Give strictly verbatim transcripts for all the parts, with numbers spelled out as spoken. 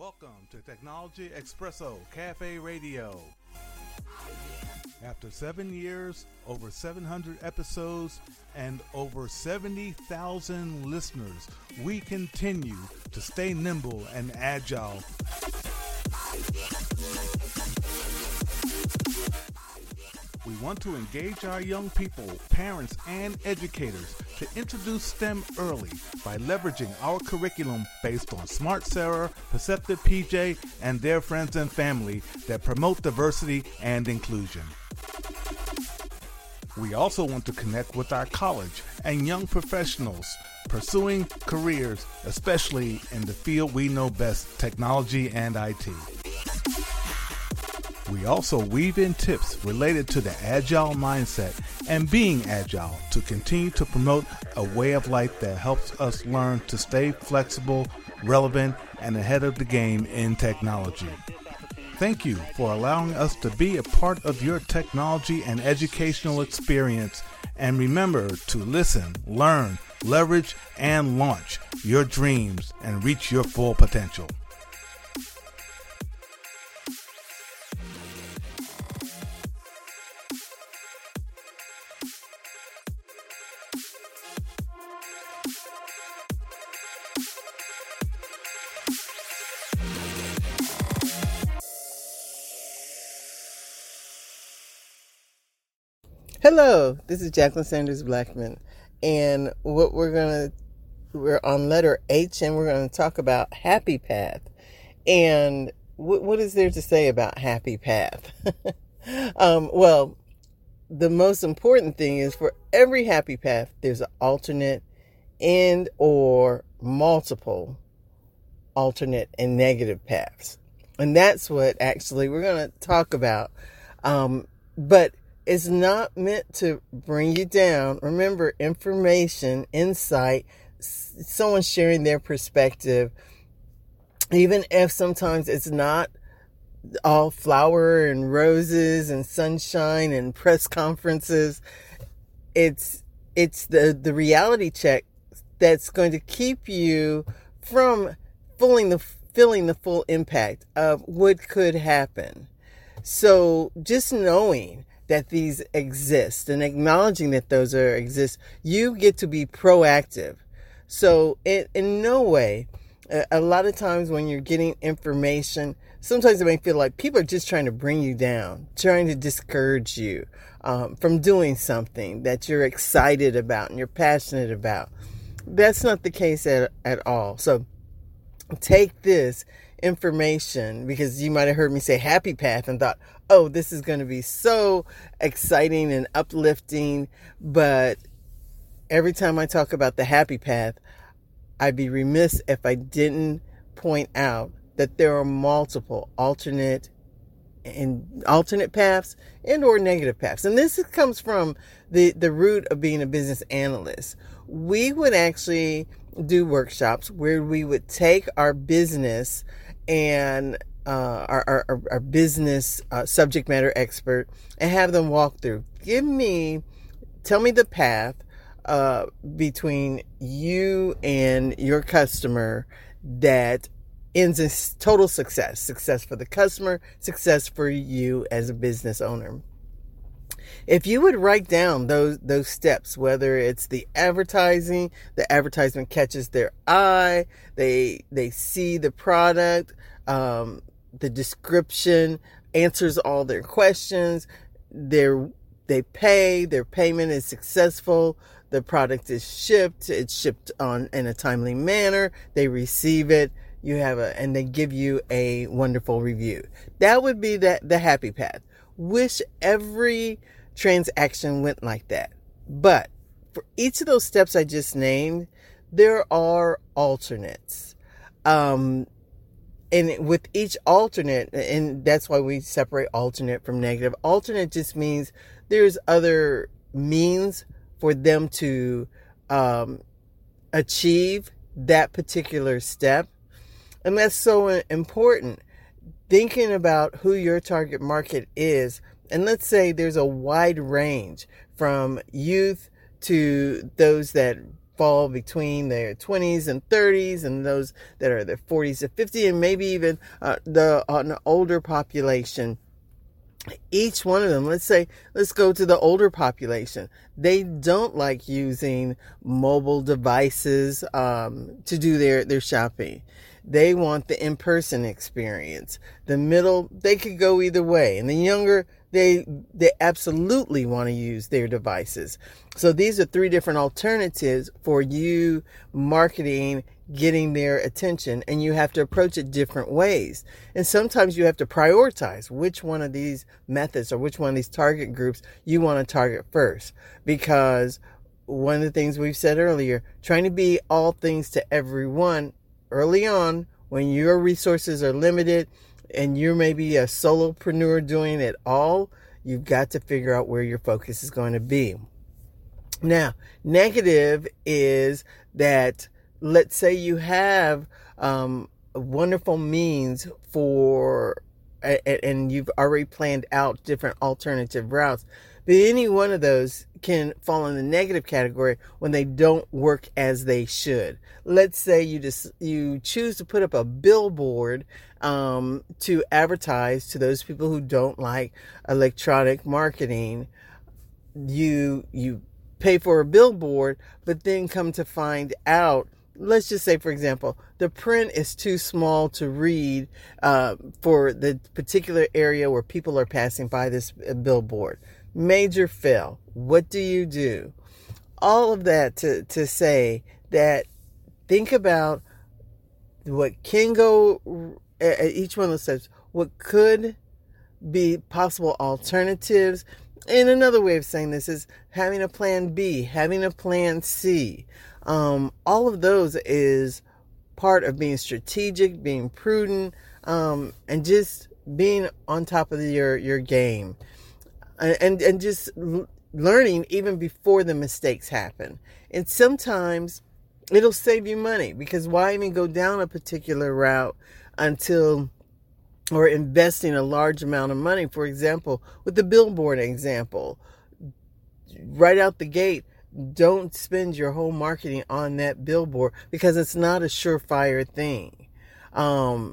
Welcome to Technology Espresso Cafe Radio. After seven years, over seven hundred episodes, and over seventy thousand listeners, we continue to stay nimble and agile. We want to engage our young people, parents, and educators to introduce STEM early by leveraging our curriculum based on Smart Sarah, Perceptive P J, and their friends and family that promote diversity and inclusion. We also want to connect with our college and young professionals pursuing careers, especially in the field we know best, technology and I T. We also weave in tips related to the agile mindset and being agile to continue to promote a way of life that helps us learn to stay flexible, relevant, and ahead of the game in technology. Thank you for allowing us to be a part of your technology and educational experience. And remember to listen, learn, leverage, and launch your dreams and reach your full potential. Hello, this is Jacqueline Sanders Blackman, and what we're going to, we're on letter H, and we're going to talk about Happy Path. And what, what is there to say about Happy Path? um, well, the most important thing is for every Happy Path, there's an alternate and or multiple alternate and negative paths. And that's what actually we're going to talk about. Um, but it's not meant to bring you down. Remember, information, insight, someone sharing their perspective, even if sometimes it's not all flower and roses and sunshine and press conferences, it's it's the, the reality check that's going to keep you from feeling the, feeling the full impact of what could happen. So just knowing that these exist and acknowledging that those are exist, you get to be proactive. So in, in no way, a, a lot of times when you're getting information, sometimes it may feel like people are just trying to bring you down, trying to discourage you um, from doing something that you're excited about and you're passionate about. That's not the case at, at all. So take this information, because you might have heard me say Happy Path and thought, oh, this is going to be so exciting and uplifting. But every time I talk about the Happy Path, I'd be remiss if I didn't point out that there are multiple alternate and alternate paths and or negative paths. And this comes from the, the root of being a business analyst. We would actually do workshops where we would take our business and uh, our, our, our business uh, subject matter expert and have them walk through. Give me, tell me the path uh, between you and your customer that ends in total success. Success for the customer, success for you as a business owner. If you would write down those those steps, whether it's the advertising, the advertisement catches their eye, they they see the product, um, the description answers all their questions, they're, they pay, their payment is successful, the product is shipped, it's shipped on in a timely manner, they receive it, you have a, and they give you a wonderful review. That would be the, the happy path. Wish every transaction went like that. But for each of those steps I just named, there are alternates. Um, and with each alternate, and that's why we separate alternate from negative. Alternate just means there's other means for them to um, achieve that particular step. And that's so important. Thinking about who your target market is. And let's say there's a wide range from youth to those that fall between their twenties and thirties, and those that are their forties to fifty, and maybe even uh, the uh, an older population. Each one of them, let's say, let's go to the older population. They don't like using mobile devices um, to do their, their shopping. They want the in-person experience. The middle, they could go either way. And the younger, they they absolutely want to use their devices. So these are three different alternatives for you marketing, getting their attention, and you have to approach it different ways. And sometimes you have to prioritize which one of these methods or which one of these target groups you want to target first. Because one of the things we've said earlier, trying to be all things to everyone early on, when your resources are limited and you're maybe a solopreneur doing it all, you've got to figure out where your focus is going to be. Now, negative is that, let's say you have um, wonderful means for, and you've already planned out different alternative routes, but any one of those can fall in the negative category when they don't work as they should. Let's say you just you choose to put up a billboard um, to advertise to those people who don't like electronic marketing. You you pay for a billboard, but then come to find out, let's just say, for example, the print is too small to read uh, for the particular area where people are passing by this billboard. Major fail. What do you do? All of that to, to say that think about what can go at each one of those steps, what could be possible alternatives. And another way of saying this is having a plan B, having a plan C. Um, all of those is part of being strategic, being prudent, um, and just being on top of your, your game. And, and just l- learning even before the mistakes happen. And sometimes it'll save you money, because why even go down a particular route until, or investing a large amount of money? For example, with the billboard example, right out the gate, don't spend your whole marketing on that billboard, because it's not a surefire thing. Um,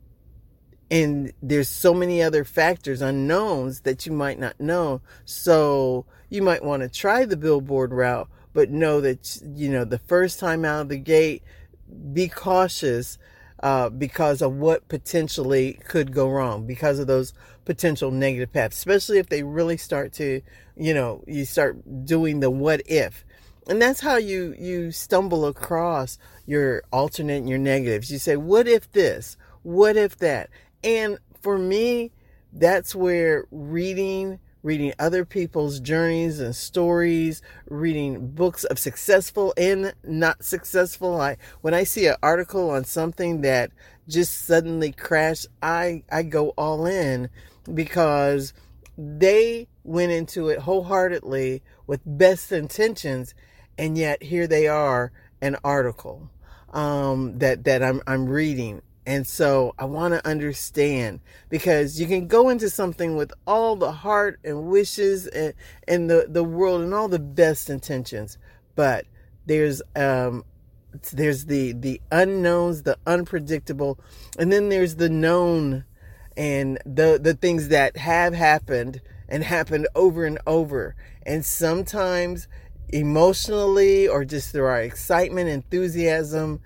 and there's so many other factors, unknowns, that you might not know. So you might want to try the billboard route, but know that, you know, the first time out of the gate, be cautious uh, because of what potentially could go wrong, because of those potential negative paths, especially if they really start to, you know, you start doing the what if. And that's how you, you stumble across your alternate and your negatives. You say, what if this? What if that? And for me, that's where reading, reading other people's journeys and stories, reading books of successful and not successful. I, when I see an article on something that just suddenly crashed, I, I go all in, because they went into it wholeheartedly with best intentions. And yet here they are, an article um, that, that I'm, I'm reading. And so I want to understand, because you can go into something with all the heart and wishes and, and the, the world and all the best intentions, but there's um there's the the unknowns, the unpredictable, and then there's the known, and the the things that have happened and happened over and over. And sometimes emotionally, or just through our excitement, enthusiasm,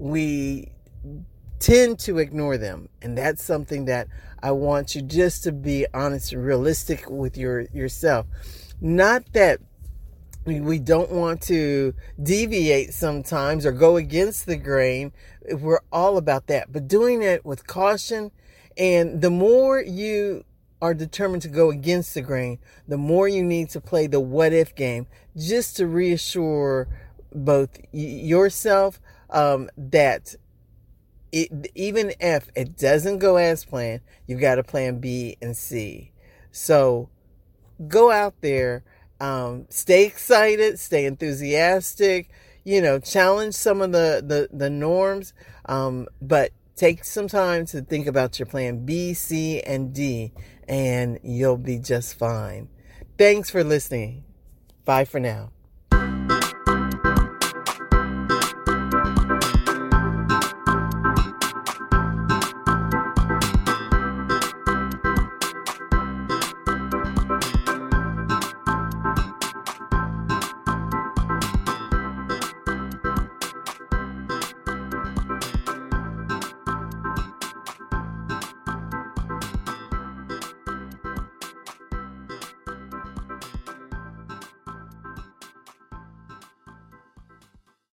we tend to ignore them. And that's something that I want you just to be honest and realistic with your yourself. Not that we don't want to deviate sometimes or go against the grain. We're all about that, but doing it with caution. And the more you are determined to go against the grain, the more you need to play the what if game, just to reassure both yourself um, that It, even if it doesn't go as planned, you've got a plan B and C. So go out there, um, stay excited, stay enthusiastic, you know, challenge some of the, the, the norms, um, but take some time to think about your plan B, C, and D, and you'll be just fine. Thanks for listening. Bye for now.